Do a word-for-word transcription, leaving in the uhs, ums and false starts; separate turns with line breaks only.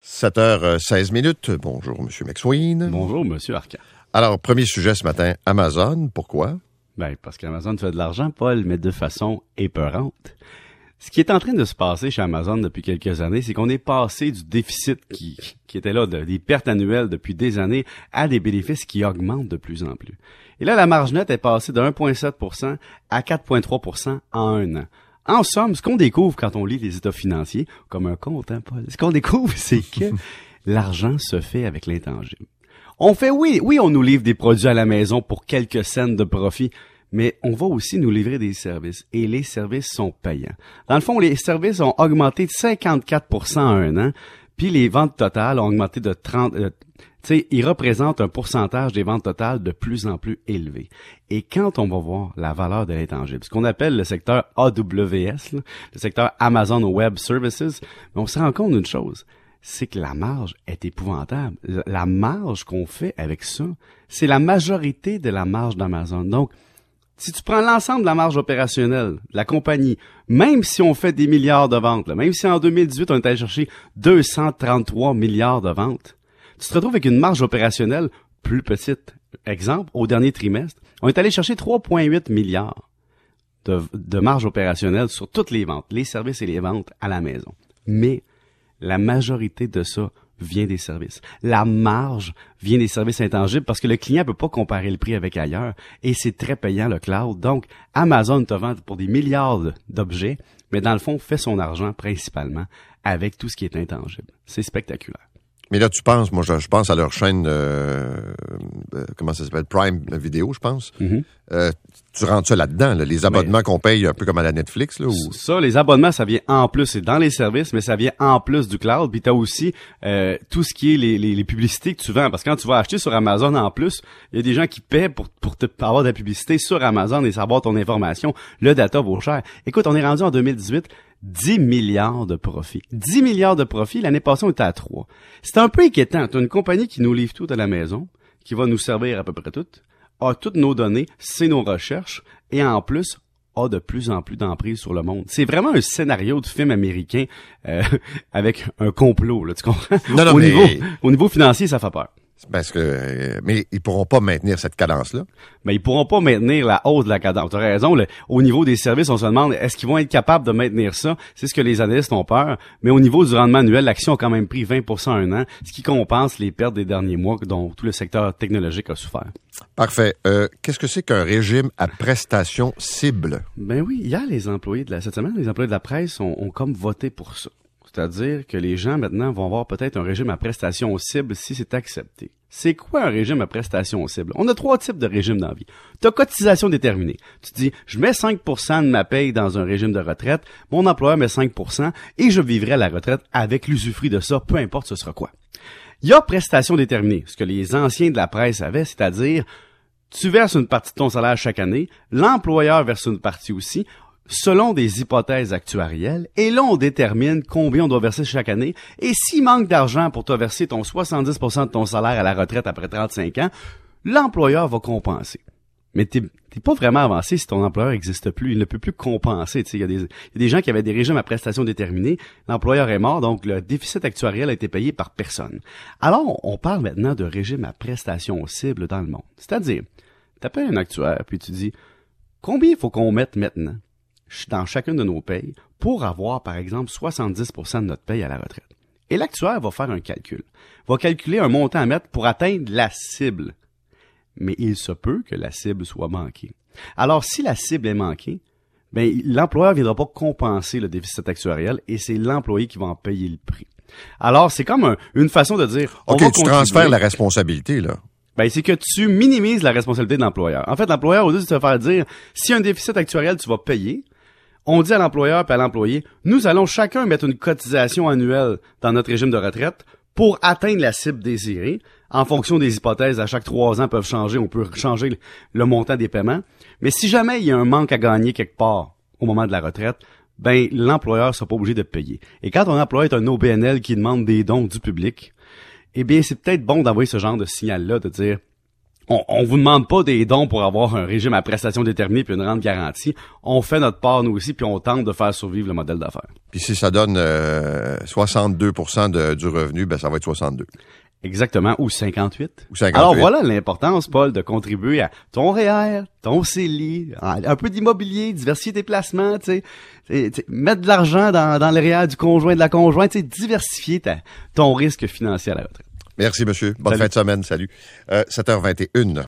sept heures seize minutes. Bonjour, M. McSween.
Bonjour, M. Arcan.
Alors, premier sujet ce matin, Amazon. Pourquoi?
Ben, parce qu'Amazon fait de l'argent, Paul, mais de façon épeurante. Ce qui est en train de se passer chez Amazon depuis quelques années, c'est qu'on est passé du déficit qui, qui était là, de, des pertes annuelles depuis des années, à des bénéfices qui augmentent de plus en plus. Et là, la marge nette est passée de un virgule sept pour cent à quatre virgule trois pour cent en un an. En somme, ce qu'on découvre quand on lit les états financiers, comme un compte, hein, Paul, ce qu'on découvre, c'est que l'argent se fait avec l'intangible. On fait, oui, oui, on nous livre des produits à la maison pour quelques cents de profit, mais on va aussi nous livrer des services, et les services sont payants. Dans le fond, les services ont augmenté de cinquante-quatre pour cent en un an, puis les ventes totales ont augmenté de trente... Euh, tu sais, ils représentent un pourcentage des ventes totales de plus en plus élevé. Et quand on va voir la valeur de l'intangible, ce qu'on appelle le secteur A W S, là, le secteur Amazon Web Services, on se rend compte d'une chose, c'est que la marge est épouvantable. La marge qu'on fait avec ça, c'est la majorité de la marge d'Amazon. Donc, si tu prends l'ensemble de la marge opérationnelle de la compagnie, même si on fait des milliards de ventes, là, même si en deux mille dix-huit, on est allé chercher deux cent trente-trois milliards de ventes, tu te retrouves avec une marge opérationnelle plus petite. Exemple, au dernier trimestre, on est allé chercher trois virgule huit milliards de, de marge opérationnelle sur toutes les ventes, les services et les ventes à la maison. Mais la majorité de ça vient des services. La marge vient des services intangibles parce que le client peut pas comparer le prix avec ailleurs et c'est très payant le cloud. Donc, Amazon te vend pour des milliards d'objets, mais dans le fond, fait son argent principalement avec tout ce qui est intangible. C'est spectaculaire.
Mais là, tu penses, moi, je, je pense à leur chaîne, euh, euh, comment ça s'appelle, Prime Vidéo, je pense.
Mm-hmm.
Euh, tu rentres ça là-dedans, là, les abonnements mais, qu'on paye un peu comme à la Netflix, là, ou...
Ça, les abonnements, ça vient en plus, c'est dans les services, mais ça vient en plus du cloud. Puis t'as aussi euh, tout ce qui est les, les, les publicités que tu vends. Parce que quand tu vas acheter sur Amazon en plus, il y a des gens qui paient pour, pour te, pour avoir de la publicité sur Amazon et savoir ton information. Le data vaut cher. Écoute, on est rendu en deux mille dix-huit, dix milliards de profits. dix milliards de profits, l'année passée, on était à trois. C'est un peu inquiétant. Tu as une compagnie qui nous livre tout à la maison, qui va nous servir à peu près tout, a toutes nos données, c'est nos recherches, et en plus, a de plus en plus d'emprise sur le monde. C'est vraiment un scénario de film américain euh, avec un complot, là, tu comprends?
Non, non,
au,
mais...
niveau, au niveau financier, ça fait peur.
Parce que, euh, mais ils pourront pas maintenir cette cadence-là.
Mais ils pourront pas maintenir la hausse de la cadence. Tu as raison, le, au niveau des services, on se demande, est-ce qu'ils vont être capables de maintenir ça? C'est ce que les analystes ont peur. Mais au niveau du rendement annuel, l'action a quand même pris vingt pour cent en un an, ce qui compense les pertes des derniers mois dont tout le secteur technologique a souffert.
Parfait. Euh, qu'est-ce que c'est qu'un régime à prestations cibles?
Ben oui, hier, les employés de la, cette semaine, les employés de la presse ont, ont comme voté pour ça. C'est-à-dire que les gens, maintenant, vont avoir peut-être un régime à prestations cibles si c'est accepté. C'est quoi un régime à prestations cibles? On a trois types de régimes dans la vie. Tu as cotisation déterminée. Tu te dis, je mets cinq pour cent de ma paye dans un régime de retraite, mon employeur met cinq pour cent et je vivrai à la retraite avec l'usufruit de ça, peu importe ce sera quoi. Il y a prestation déterminée, ce que les anciens de la presse avaient, c'est-à-dire, tu verses une partie de ton salaire chaque année, l'employeur verse une partie aussi, selon des hypothèses actuarielles, et là, on détermine combien on doit verser chaque année, et s'il manque d'argent pour te verser ton soixante-dix pour cent de ton salaire à la retraite après trente-cinq ans, l'employeur va compenser. Mais t'es, t'es pas vraiment avancé si ton employeur n'existe plus, il ne peut plus compenser. Tu sais, il y a des, il y a des gens qui avaient des régimes à prestations déterminées, l'employeur est mort, donc le déficit actuariel a été payé par personne. Alors, on parle maintenant de régime à prestations cibles dans le monde. C'est-à-dire, t'appelles un actuaire, puis tu dis, combien il faut qu'on mette maintenant dans chacune de nos payes pour avoir, par exemple, soixante-dix pour cent de notre paye à la retraite. Et l'actuaire va faire un calcul. Va calculer un montant à mettre pour atteindre la cible. Mais il se peut que la cible soit manquée. Alors, si la cible est manquée, ben, l'employeur ne viendra pas compenser le déficit actuariel et c'est l'employé qui va en payer le prix. Alors, c'est comme un, une façon de dire...
OK,
on va
tu transfères la responsabilité, là.
Ben, c'est que tu minimises la responsabilité de l'employeur. En fait, l'employeur, au lieu de te faire dire, s'il y a un déficit actuariel, tu vas payer, on dit à l'employeur et à l'employé, nous allons chacun mettre une cotisation annuelle dans notre régime de retraite pour atteindre la cible désirée. En fonction des hypothèses, à chaque trois ans peuvent changer, on peut changer le montant des paiements. Mais si jamais il y a un manque à gagner quelque part au moment de la retraite, ben, l'employeur sera pas obligé de payer. Et quand ton employeur est un O B N L qui demande des dons du public, eh bien, c'est peut-être bon d'envoyer ce genre de signal-là, de dire, on, on vous demande pas des dons pour avoir un régime à prestations déterminées puis une rente garantie. On fait notre part, nous aussi, puis on tente de faire survivre le modèle d'affaires.
Puis si ça donne euh, soixante-deux pour cent de, du revenu, ben ça va être soixante-deux.
Exactement, ou cinquante-huit.
Ou cinquante-huit.
Alors voilà l'importance, Paul, de contribuer à ton R E E R, ton C E L I, un peu d'immobilier, diversifier tes placements, tu sais, mettre de l'argent dans, dans le R E E R du conjoint, de la conjointe, tu sais, diversifier ta, ton risque financier à la retraite.
Merci, monsieur. Bonne
Salut.
fin de semaine. Salut. Euh, sept heures vingt et une.